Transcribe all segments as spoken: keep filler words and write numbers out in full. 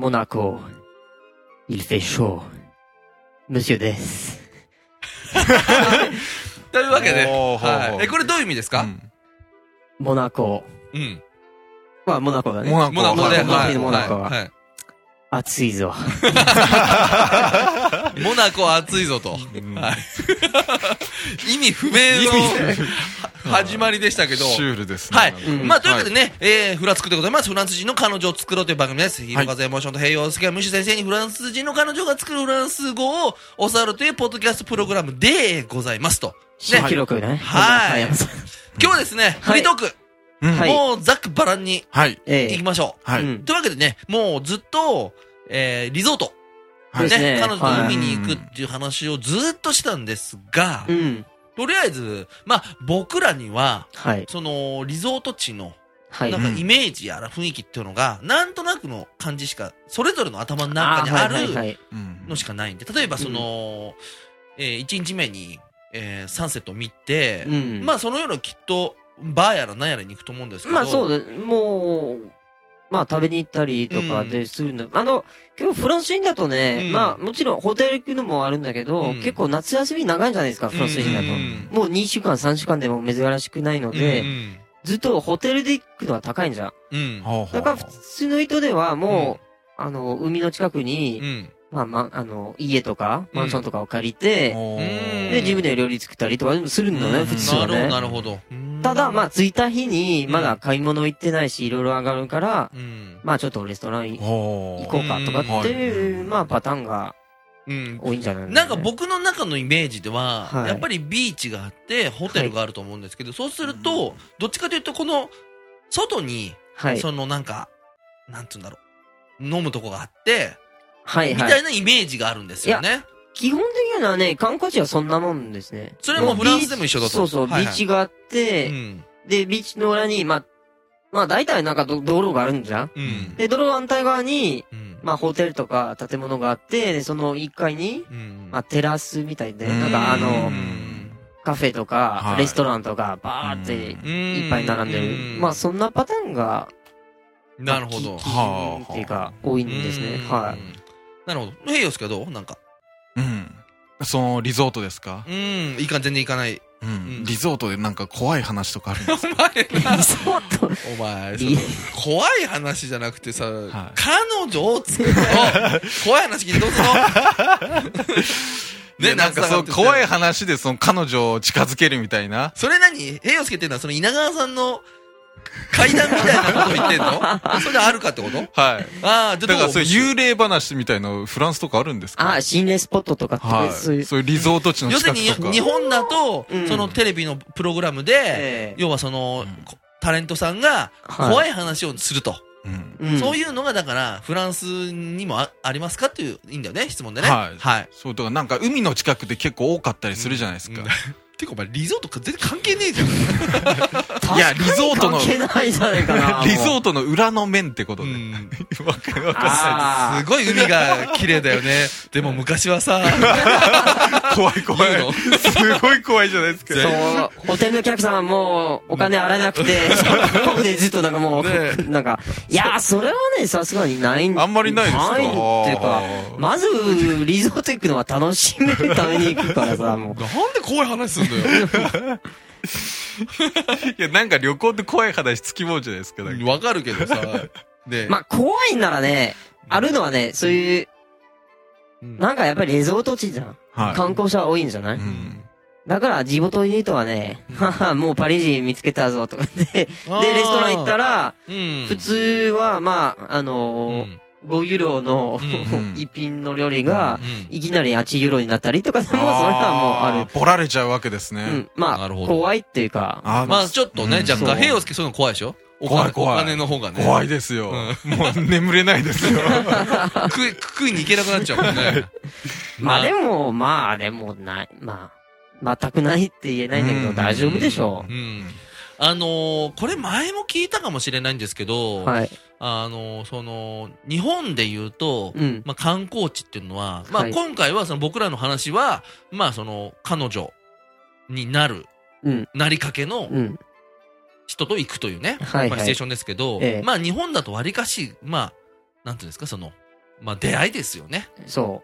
モナコ、il fait chaud, monsieur です。 というわけで、 おーほうほうはい。え、これどういう意味ですか？ うん、 モナコ。 うん。 まあ、モナコだね。 モナコ。 モナコで、はい。 モナコは。 はい。 暑いぞ。 モナコは暑いぞと。 うん、 はい、意味不明の始まりでしたけど。 シュールですね。 はい。うん、まあ、というわけでね、 はい、 えー、フラつくでございます。フランス人の彼女を作ろうという番組です。ヒロカズエモーションと平洋介はムシ先生にフランス人の彼女が作るフランス語を教わるというポッドキャストプログラムでございますと。 新記録ね。 はい。今日はですね、フリートーク。うん、もうざっくばらんに行きましょう。はい。というわけでね、もうずっと、えー、リゾート。はい、ね、ね。彼女と海に行くっていう話をずっとしたんですが、うん、とりあえず、まあ、僕らには、はい、その、リゾート地の、はい、なんかイメージやら雰囲気っていうのが、なんとなくの感じしか、それぞれの頭の中にあるのしかないんで、例えばその、うん、えー、いちにちめに、えー、サンセットを見て、うん、まあ、その夜きっと、バーやら何やらに行くと思うんですけど。 まあそうだ、もう、まあ食べに行ったりとかでするの。うん、あの、結構フランス人だとね、うん、まあもちろんホテル行くのもあるんだけど、うん、結構夏休み長いじゃないですか、フランス人だと。うん、もうにしゅうかん、さんしゅうかんでも珍しくないので、うん、ずっとホテルで行くのは高いんじゃん。うん、だから普通の人ではもう、うん、あの、海の近くに、うんまあまあ、あの、家とか、マンションとかを借りて、うん、で、自分で料理作ったりとかするんだね、普通はね。 なるほど、なるほど。ただ、まあ、着いた日に、まだ買い物行ってないし、いろいろ上がるから、うん、まあ、ちょっとレストラン行こうかとかっていう、まあ、パターンが、多いんじゃない、 ね、なんか僕の中のイメージでは、はい、やっぱりビーチがあって、ホテルがあると思うんですけど、はい、そうすると、どっちかというと、この、外に、はい、そのなんか、なんつうんだろう、飲むとこがあって、はいはい。みたいなイメージがあるんですよね。 基本的にはね、観光地はそんなもんですね。 それもフランスでも一緒だと。 そうそう、はいはい、ビーチがあって、うん、で、ビーチの裏に、まあ、まあ大体なんか道路があるんじゃん、うん、で、道路反対側に、うん、まあホテルとか建物があって、で、そのいっかいに、うん、まあテラスみたいで、なんかあの、うん、カフェとか、はい、レストランとか、バーっていっぱい並んでる。まあそんなパターンが、 なるほど。 はあ。っていうか、多いんですね。はい。 なるほど。ヘイヨスケどうなんか。 うん。その、リゾートですか？ うん。いいか、全然行かない。 うん。リゾートでなんか怖い話とかあるんですか？ お前、リゾートお前、怖い話じゃなくてさ、はい、彼女を作るの怖い話聞いてどうするのね、なんかそう、怖い話でその彼女を近づけるみたいな。 それ何ヘイヨスケっていうのはその稲川さんの、階段みたいなこと言ってんの？それあるかってこと？はい。 ああ、だからそういう幽霊話みたいなフランスとかあるんですか？ ああ、心霊スポットとかって、 はい、そういう。そういうリゾート地の近くとか。 要するに日本だと、うん、そのテレビのプログラムで、えー、要はその、うん、タレントさんが怖い話をすると。はいうん、そういうのがだからフランスにも あ, ありますかっていういいんだよね質問でね。 はい。はい。そうだからなんか海の近くで結構多かったりするじゃないですか。うんうんてかお前リゾートか全然関係ねえじゃん。 いやリゾートの関係ないじゃないかな。 リゾートの裏の面ってことで。わかるわかる。すごい海が綺麗だよね。でも昔はさ、 怖い怖い。すごい怖いじゃないですか。 そう、ホテルのお客さんはもうお金洗えなくて、ここでずっとなんかもう、ね、なんか、いやそれはね、さすがにないんあんまりないですか？ ないっていうか、まずリゾート行くのは楽しめるために行くからさ、もう。 なんで怖い話すんだよ。 いや、なんか旅行って怖い話つきもんじゃないですか。 わかるけどさ。 で、まあ、怖いならね、あるのはね、そういう、うん、なんかやっぱりリゾート地じゃん。はい、観光者多いんじゃない、うん、だから地元にいる人はね、はは、もうパリ人見つけたぞとかで、で、レストラン行ったら、うん、普通は、まあ、あのー、うんごユーロの、うん、一品の料理が、いきなりはちユーロになったりとか、もうそれはもうある。 ボられちゃうわけですね。 うん、まあ、怖いっていうか。 あまあちょっとね、うん、若干、平洋介そういうの怖いでしょ？ 怖い怖い。 お金の方がね。 怖いですよ。うん、もう眠れないですよ。 食い、食いに行けなくなっちゃうもんね。 まあでも、まあでもない、まあ、全くないって言えないんだけど、大丈夫でしょう。うん。うんあのー、これ前も聞いたかもしれないんですけど、はい。あのー、その、日本で言うと、うん、まあ観光地っていうのは、まあ今回はその僕らの話は、まあその、彼女になる、うん、なりかけの人と行くというね、はいはい、まあシチュエーションですけど、ええ、まあ日本だと割かし、まあ、なんていうんですか、その、 まあ出会いですよね。 そう。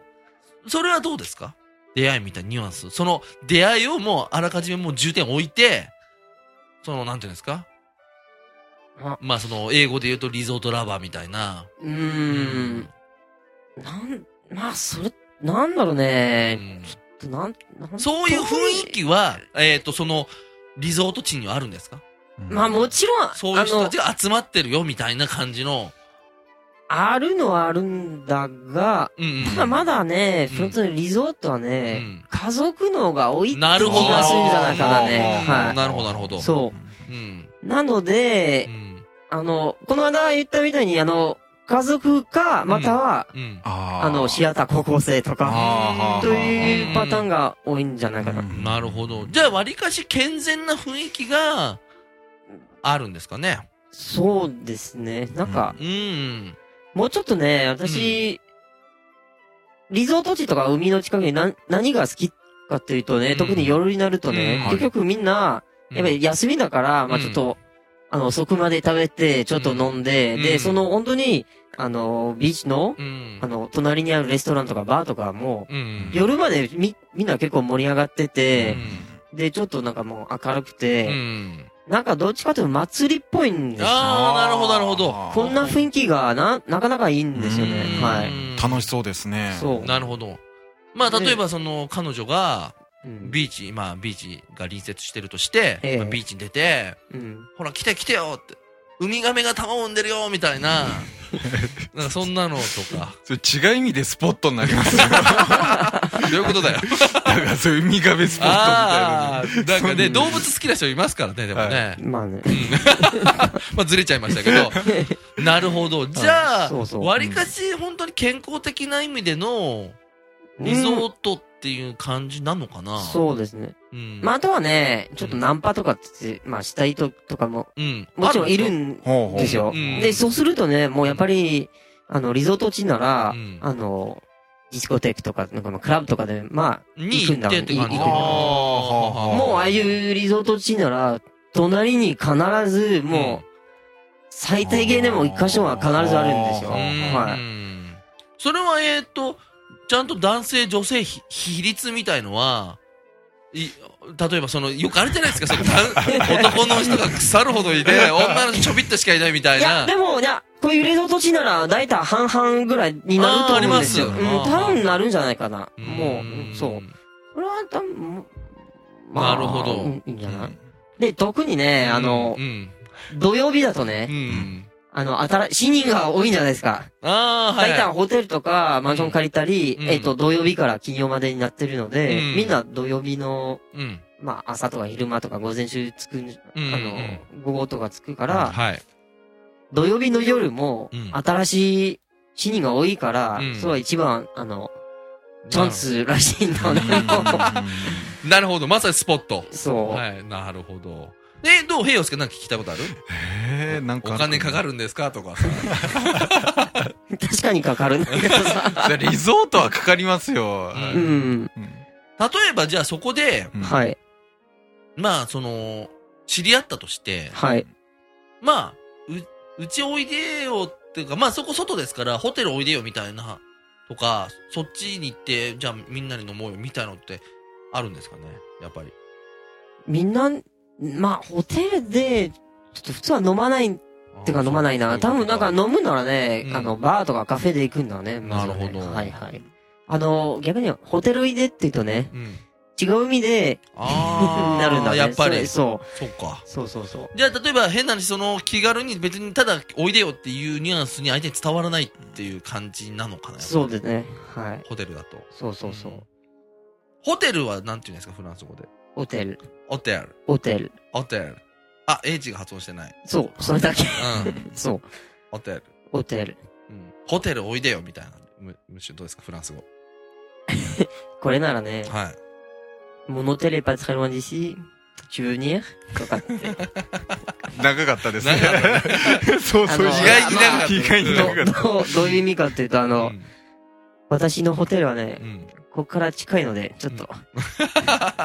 それはどうですか？出会いみたいなニュアンス。その出会いをもうあらかじめもう重点置いて、その、なんていうんですか？あまあその、英語で言うとリゾートラバーみたいな。 うーん。なん、まあそれ、なんだろうね。うん、ちょっとなん、なんそういう雰囲気は、えっと、その、リゾート地にはあるんですか？ うん、まあもちろん、 そういう人たちが集まってるよみたいな感じの。 あるのはあるんだが、うんうん、ただまだね、フロントのリゾートはね、うん、家族のが多いって気がするんじゃないかなね。 はい。なるほど、なるほど。 そう。うん、なので、うん、あの、この間言ったみたいに、あの、家族か、または、うんうん、あの、シアター高校生とか、というパターンが多いんじゃないかな。 なるほど。じゃあ、割かし健全な雰囲気があるんですかね。 そうですね。なんか、うん、もうちょっとね、私、うん、リゾート地とか海の近くに何、何が好きかっていうとね、うん、特に夜になるとね、うん、結局みんな、やっぱり休みだから、うん、まあちょっと、あの、遅くまで食べて、ちょっと飲んで、うん、で、その本当に、あの、ビーチの、うん、あの、隣にあるレストランとかバーとかも、うん、夜までみ、みんな結構盛り上がってて、うん、で、ちょっとなんかもう明るくて、うんなんかどっちかというと祭りっぽいんですよ。 ああ、なるほど、なるほど。 こんな雰囲気がな、なかなかいいんですよね。はい。 楽しそうですね。 そう。なるほど。まあ、例えばその、彼女が、ビーチ、まあ、ビーチが隣接してるとして、ええまあ、ビーチに出て、うん、ほら、来て来てよって。ウミガメが卵を産んでるよみたいな、なんかそんなのとか。 それ違う意味でスポットになりますよ。 どういうことだよ。 だからそういうウミガメスポットみたいな。ああ、なんかね、動物好きな人いますからね、でもね。はい、 まあね。 まあずれちゃいましたけど。なるほど。じゃあ、わりかし本当に健康的な意味での、リゾートっていう感じなのかな、うん、 そうですね。うん、まああとはね、ちょっとナンパとかって、まあしたい人とかも、うん、もちろんいるんですよ。うん、で、そうするとね、もうやっぱり、あの、リゾート地なら、うん、あの、ディスコテークとか、なんかまあクラブとかで、まあ、行くんだろう。行くんだろう。もうああいうリゾート地なら、隣に必ず、もう、最低限でも一箇所は必ずあるんですよ。はい。 それは、えっと、ちゃんと男性女性比率みたいのは、い、例えばその、よくあるじゃないですか、その、男の人が腐るほどいて、女の人ちょびっとしかいないみたいな。 いや、でも、いや、こういうリゾート地なら、だいたい半々ぐらいになると思うんですよ。ありますよ。うん、多分なるんじゃないかな。もう、そう。これは多分、 まあ、なるほど。 いいんじゃない、うん、で、特にね、あの、うん、土曜日だとね、うんあの、新しい人が多いんじゃないですか。ああ、はい。大体ホテルとかマンション借りたり、うん、えっと、土曜日から金曜までになってるので、うん、みんな土曜日の、うん、まあ、朝とか昼間とか午前中つく、うん、あの、午後とかつくから、はい。土曜日の夜も、新しい死人が多いから、うん、それは一番、あの、チャンスらしいんだね。 なるほど。まさにスポット。 そう。 はい。なるほど。え、どう平洋介なんか聞いたことある？ えー、なんか。 お金かかるんですかとかさ。 確かにかかるんだけどさ。 リゾートはかかりますよ。 うん。 例えばじゃあそこで、 はい。 まあ、その、知り合ったとして、 はい。 まあ、う、うちおいでよっていうか、まあそこ外ですから、ホテルおいでよみたいな、とか、そっちに行って、じゃあみんなに飲もうよみたいなのってあるんですかねやっぱり。 みんな、まあ、ホテルで、ちょっと普通は飲まない、ってか飲まないな。多分なんか飲むならね、うん、あの、バーとかカフェで行くんだね。 まずね、なるほど。 はいはい。あの、逆にホテルいでって言うとね、うん、違う意味で、なるんだね。 やっぱり。 そう。 そうか。 そうそうそう。 じゃあ、例えば変な話、その気軽に別にただおいでよっていうニュアンスに相手に伝わらないっていう感じなのかな。 そうですね。はい。 ホテルだと。 そうそうそう。うん、 ホテルはなんて言うんですか、フランス語で。 ホテル。 ホテル。 ホテル。 ホテル。あ、H が発音してない。 そう、それだけ。うん。そう。 ホテル。 ホテル。 うん。ホテルおいでよ、みたいな。む、むしろどうですか、フランス語。 これならね。 はい。 Mon hôtel est pas très loin d'ici. Tu veux venir? とかって。 長かったですね。そうそう、意外に長かった。 意外に長かった。 どう、どういう意味かっていうと、あの、うん、私のホテルはね、うん、ここから近いので、ちょっと。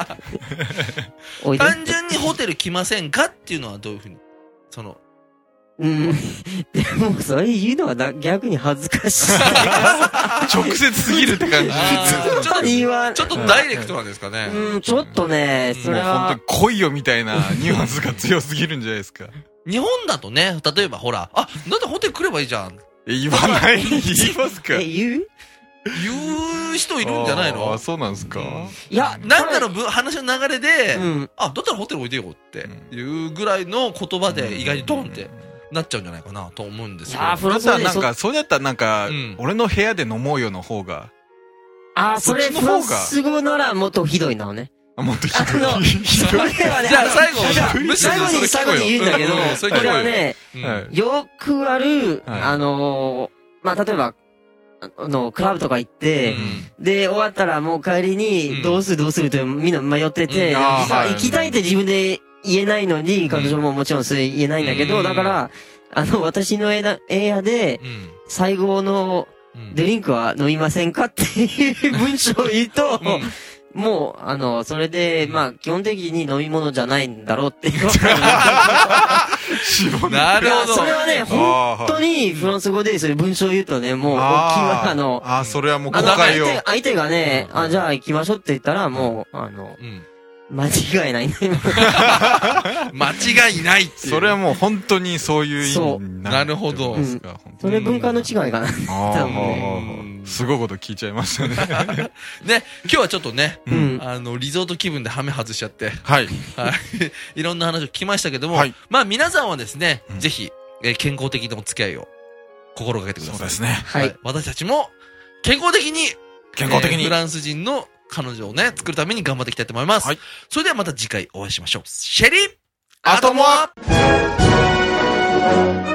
うん、単純にホテル来ませんかっていうのはどういうふうにその、 うん。でも、それ言うのはな逆に恥ずかしい。 直接すぎるって感じ。 ちょっと、ちょっとダイレクトなんですかね。 うん、ちょっとね、それは。 もう本当に来いよみたいなニュアンスが強すぎるんじゃないですか。 日本だとね、例えばほら、あ、だってホテル来ればいいじゃん。 え、言わない言いますか？ え、言う言う人いるんじゃないの？ あ、そうなんですか？ いや、なんかの話の流れで、あ、だったらホテル置いてよっていうぐらいの言葉で意外にドンってなっちゃうんじゃないかなと思うんですけど。 あ、フランスはなんか、それだったらなんか、俺の部屋で飲もうよの方が。 あ、それフランス語ならもっとひどいなのね。 あ、もっとひどい。 あの、それはね、 じゃあ最後、 最後に、最後に言うんだけど、これはね、よくある、あの、まあ、例えば、あの、クラブとか行って、で、終わったらもう帰りに、どうするどうするとみんな迷ってて、実は行きたいって自分で言えないのに、彼女ももちろんそれ言えないんだけど、だから、あの、私の部屋で、最後のドリンクは飲みませんかっていう文章を言うと、もう、あの、それで、まあ、基本的に飲み物じゃないんだろうっていう。 なるほど。 それはね、本当にフランス語でそういう文章を言うとね、もう、大きいわ、あの、 あ、それはもう誤解を。 相手がね、あ、じゃあ行きましょうって言ったら、もう、あの、間違いないね。 間違いないって。 それはもう本当にそういう意味になる。なるほど。 それ文化の違いかな。 すごいこと聞いちゃいましたね。 ね、今日はちょっとね、あの、リゾート気分でハメ外しちゃって。 はい。 はい。いろんな話を聞きましたけども、まあ皆さんはですね、ぜひ、健康的なお付き合いを心がけてください。 そうですね。 はい。 私たちも、健康的に、 健康的に。 フランス人の彼女をね、作るために頑張っていきたいと思います。はい。それではまた次回お会いしましょう。シェリーアトモア